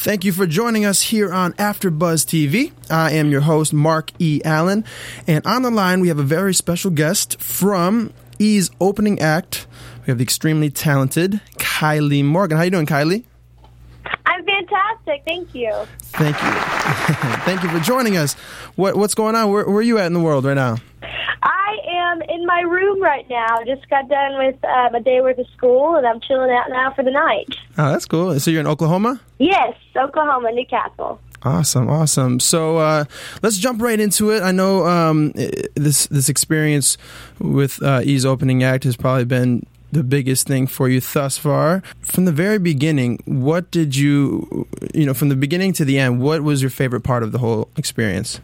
Thank you for joining us here on AfterBuzz TV. I am your host, Mark E. Allen, and on the line we have a very special guest from E's opening act. We have the extremely talented Kylie Morgan. How you doing, Kylie? I'm fantastic. Thank you. Thank you. Thank you for joining us. What's going on? Where are you at in the world right now? I am in my room right now. Just got done with a day worth of school, and I'm chilling out now for the night. Oh, that's cool. So you're in Oklahoma? Yes, Oklahoma, Newcastle. Awesome. So let's jump right into it. I know this experience with E's opening act has probably been the biggest thing for you thus far. From the very beginning, what did you from the beginning to the end, what was your favorite part of the whole experience?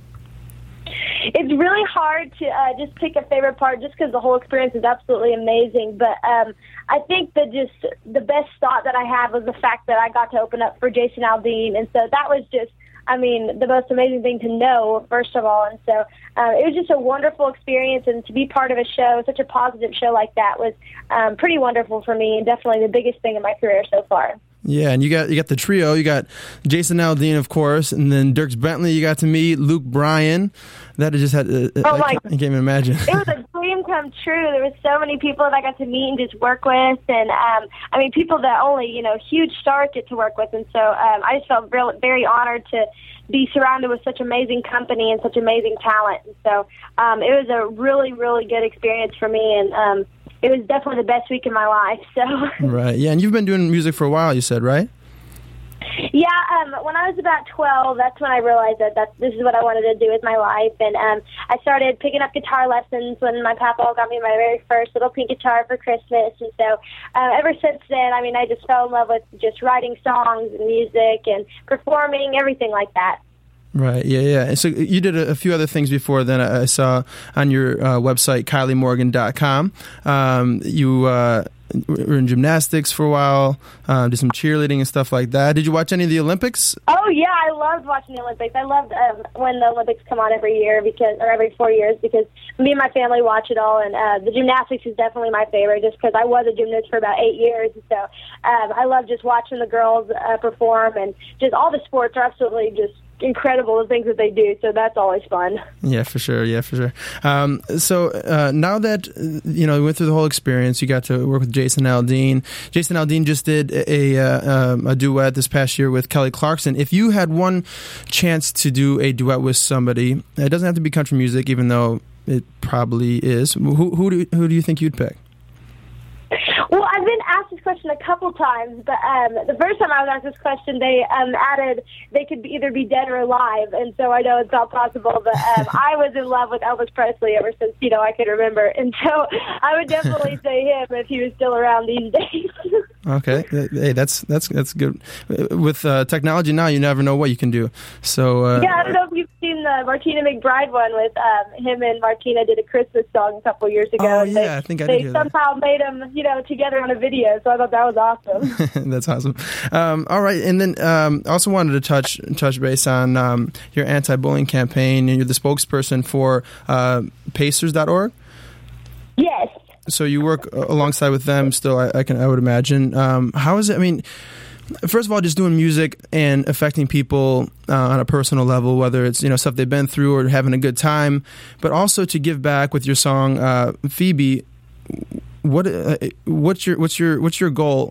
It's really hard to just pick a favorite part just because the whole experience is absolutely amazing. But I think that just the best thought that I had was the fact that I got to open up for Jason Aldean. And so that was just, the most amazing thing to know, first of all. And so it was just a wonderful experience. And to be part of a show, such a positive show like that was pretty wonderful for me and definitely the biggest thing in my career so far. Yeah, and you got the trio. You got Jason Aldean, of course, and then Dierks Bentley. You got to meet Luke Bryan. That just had. I can't even imagine. It was a dream come true. There was so many people that I got to meet and just work with, and people that only huge stars get to work with, and so I just felt very honored to be surrounded with such amazing company and such amazing talent. And so it was a really, really good experience for me, and it was definitely the best week in my life. So right, yeah, and you've been doing music for a while, you said, right? Yeah, when I was about 12, that's when I realized that this is what I wanted to do with my life. And I started picking up guitar lessons when my papa got me my very first little pink guitar for Christmas. And so ever since then, I just fell in love with just writing songs and music and performing, everything like that. Right, yeah. And so you did a few other things before then. I saw on your website, KylieMorgan.com. You were in gymnastics for a while, did some cheerleading and stuff like that. Did you watch any of the Olympics? Oh, yeah, I loved watching the Olympics. I loved when the Olympics come on every year or every 4 years because me and my family watch it all. And the gymnastics is definitely my favorite just because I was a gymnast for about 8 years. So I love just watching the girls perform, and just all the sports are absolutely just incredible, the things that they do, so that's always fun. Yeah, for sure. So now that you went through the whole experience, you got to work with Jason Aldean. Jason Aldean just did a duet this past year with Kelly Clarkson. If you had one chance to do a duet with somebody, it doesn't have to be country music, even though it probably is. Who do you think you'd pick? Well, I've been asked this question a couple times, but the first time I was asked this question, they added they could either be dead or alive, and so I know it's not possible, but I was in love with Elvis Presley ever since, I could remember, and so I would definitely say him if he was still around these days. Okay. Hey, that's good. With technology now, you never know what you can do. So yeah, I don't know if you've seen the Martina McBride one with him and Martina did a Christmas song a couple years ago. Oh, yeah, I think I did hear that. They somehow made them, together on a video, so I thought that was awesome. That's awesome. All right, and then also wanted to touch base on your anti-bullying campaign, and you're the spokesperson for Pacers.org. Yes. So you work alongside with them still, I would imagine. How is it? First of all, just doing music and affecting people on a personal level, whether it's stuff they've been through or having a good time, but also to give back with your song Phoebe. What's your goal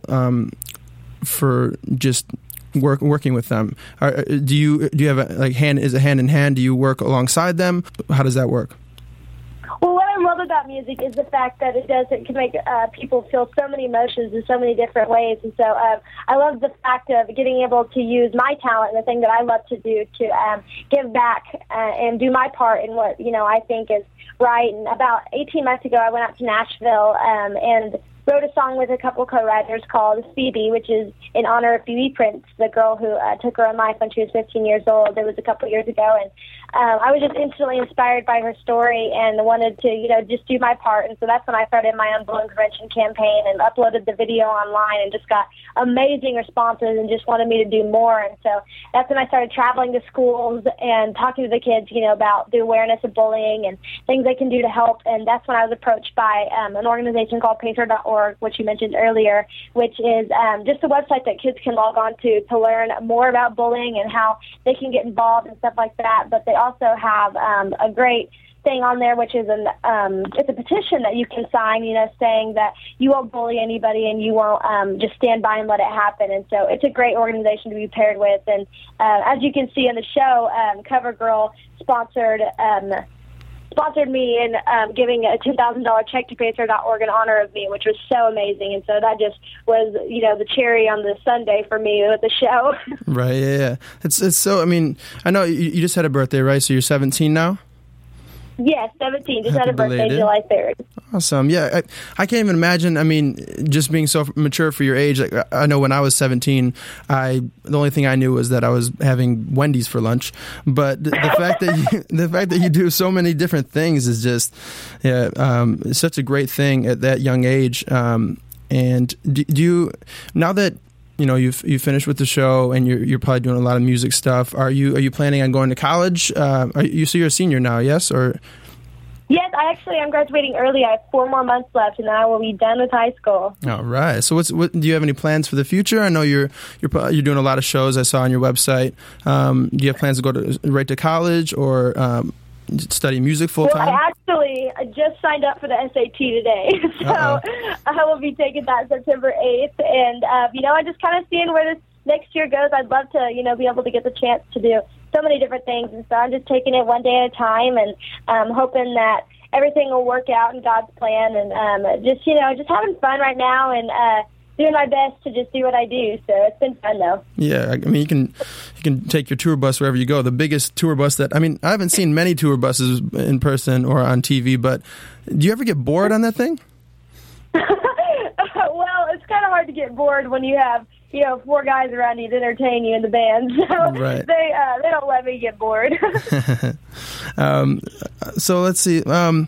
for just working with them? Do you have is it hand in hand? Do you work alongside them? How does that work? Well, what I love about music is the fact that it can make people feel so many emotions in so many different ways. And so I love the fact of getting able to use my talent and the thing that I love to do to give back and do my part in what, I think is right. And about 18 months ago, I went out to Nashville and wrote a song with a couple co-writers called Phoebe, which is in honor of Phoebe Prince, the girl who took her own life when she was 15 years old. It was a couple years ago, and I was just instantly inspired by her story and wanted to, just do my part. And so that's when I started my own bullying prevention campaign and uploaded the video online and just got amazing responses and just wanted me to do more. And so that's when I started traveling to schools and talking to the kids, about the awareness of bullying and things they can do to help. And that's when I was approached by an organization called Pacer.org. bullyingnow.org, which you mentioned earlier, which is just a website that kids can log on to learn more about bullying and how they can get involved and stuff like that. But they also have a great thing on there, which is it's a petition that you can sign, saying that you won't bully anybody and you won't just stand by and let it happen. And so it's a great organization to be paired with. And as you can see in the show, CoverGirl sponsored me in giving a $10,000 check to Panther.org in honor of me, which was so amazing. And so that just was, the cherry on the sundae for me with the show. Right, yeah. It's so, I mean, I know you just had a birthday, right? So you're 17 now? Yes, 17. Just Happy had a birthday, belated. July 3rd. Awesome. Yeah, I can't even imagine. I mean, just being so mature for your age. Like, I know when I was 17, the only thing I knew was that I was having Wendy's for lunch. But the fact that you do so many different things is just such a great thing at that young age. And do you, now that you've finished with the show and you're probably doing a lot of music stuff, are you planning on going to college? So you're a senior now, yes, or? Yes, I'm graduating early. I have 4 more months left, and then I will be done with high school. All right. So, do you have any plans for the future? I know you're doing a lot of shows. I saw on your website. Do you have plans to go right to college or study music full time? Well, I actually just signed up for the SAT today, so I will be taking that September 8th. And I'm just kind of seeing where this next year goes. I'd love to, be able to get the chance to do so many different things, and so I'm just taking it one day at a time and hoping that everything will work out in God's plan, and just having fun right now and doing my best to just do what I do. So it's been fun, though. Yeah, I mean, you can take your tour bus wherever you go. The biggest tour bus I haven't seen many tour buses in person or on TV, but do you ever get bored on that thing? Well, it's kind of hard to get bored when you have 4 guys around you to entertain you in the band. So right. They don't let me get bored. So let's see.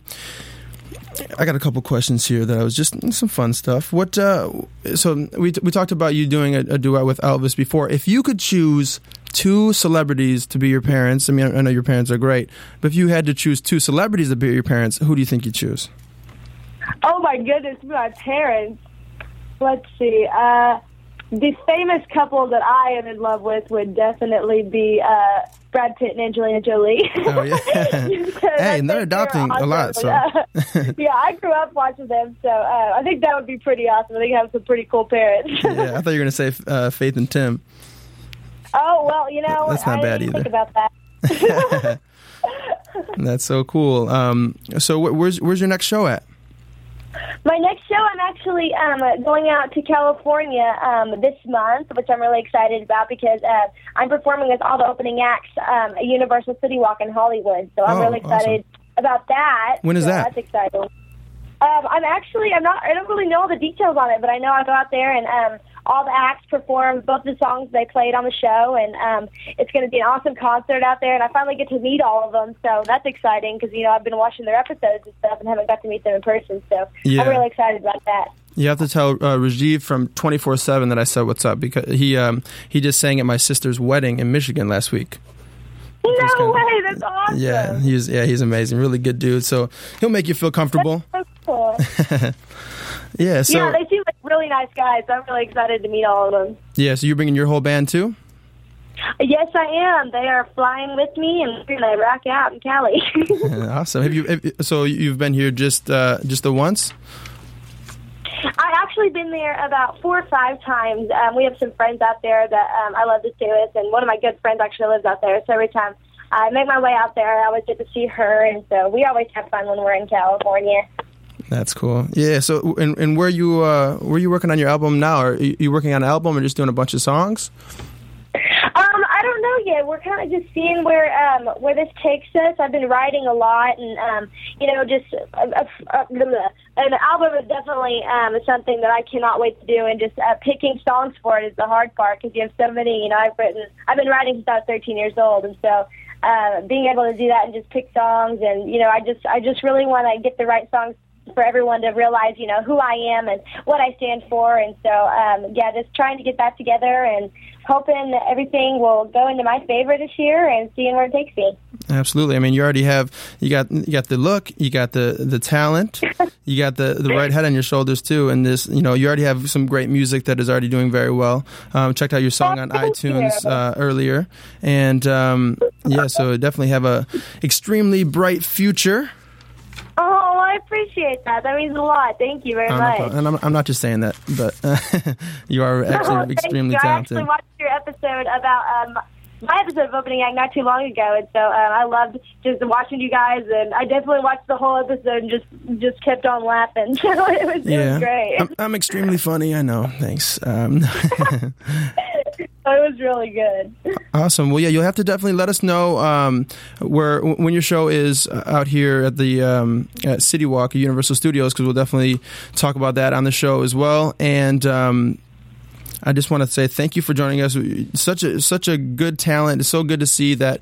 I got a couple questions here that I was just some fun stuff. What? So we talked about you doing a duet with Elvis before. If you could choose 2 celebrities to be your parents, I mean, I know your parents are great, but if you had to choose 2 celebrities to be your parents, who do you think you'd choose? Oh my goodness, my parents. Let's see. The famous couple that I am in love with would definitely be Brad Pitt and Angelina Jolie. Oh, yeah. Hey, and they're adopting a lot. So. Yeah, I grew up watching them, so I think that would be pretty awesome. I think I have some pretty cool parents. Yeah, I thought you were going to say Faith and Tim. Oh, well, that's not bad either. Think about that. That's so cool. So where's your next show at? My next show, I'm actually going out to California this month, which I'm really excited about because I'm performing with all the opening acts at Universal City Walk in Hollywood. So I'm really excited about that. When is that? That's exciting. I don't really know all the details on it, but I know I go out there and all the acts perform both the songs they played on the show, and it's going to be an awesome concert out there, and I finally get to meet all of them, so that's exciting because, I've been watching their episodes and stuff and haven't got to meet them in person, so yeah. I'm really excited about that. You have to tell Rajiv from 24/7 that I said what's up because he just sang at my sister's wedding in Michigan last week. No way, that's awesome. Yeah, he's amazing, really good dude. So he'll make you feel comfortable. That's so cool. Yeah, so they seem like really nice guys. So I'm really excited to meet all of them. Yeah, so you're bringing your whole band too? Yes, I am. They are flying with me, and we're going to rock out in Cali. Awesome. So you've been here just the once? I've actually been there about 4 or 5 times. We have some friends out there that I love to stay with, and one of my good friends actually lives out there. So every time I make my way out there, I always get to see her, and so we always have fun when we're in California. That's cool. Yeah. So, and where you working on your album now? Are you working on an album or just doing a bunch of songs? I don't know yet. We're kind of just seeing where this takes us. I've been writing a lot, and just an album is definitely something that I cannot wait to do. And just picking songs for it is the hard part because you have so many. I've been writing since I was 13 years old, and so being able to do that and just pick songs, and I just really want to get the right songs for everyone to realize, who I am and what I stand for. And so, just trying to get that together and hoping that everything will go into my favor this year and seeing where it takes me. Absolutely. I mean, you got the look, you got the talent, you got the right head on your shoulders too. And this, you already have some great music that is already doing very well. Checked out your song on iTunes earlier, and so definitely have a extremely bright future. Oh, I appreciate that. That means a lot. Thank you very much. And I'm not just saying that, but you are actually extremely talented. I actually watched your episode about my episode of Opening Act not too long ago, and so I loved just watching you guys, and I definitely watched the whole episode and just kept on laughing. So it was great. I'm extremely funny, I know. Thanks. It was really good. Awesome. Well, yeah, you'll have to definitely let us know when your show is out here at the at City Walk at Universal Studios, because we'll definitely talk about that on the show as well. And I just want to say thank you for joining us. Such a good talent. It's so good to see that.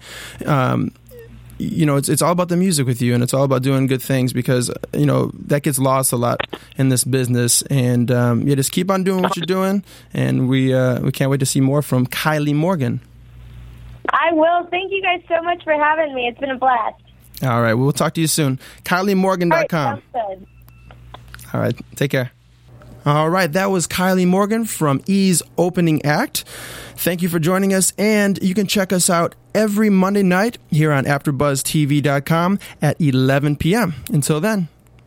It's all about the music with you, and it's all about doing good things, because that gets lost a lot in this business. And just keep on doing what you're doing, and we can't wait to see more from Kylie Morgan. I will. Thank you guys so much for having me. It's been a blast. All right, we'll talk to you soon. KylieMorgan.com. All right, sounds good. All right, take care. All right, that was Kylie Morgan from E's Opening Act. Thank you for joining us, and you can check us out every Monday night here on AfterBuzzTV.com at 11 p.m. Until then.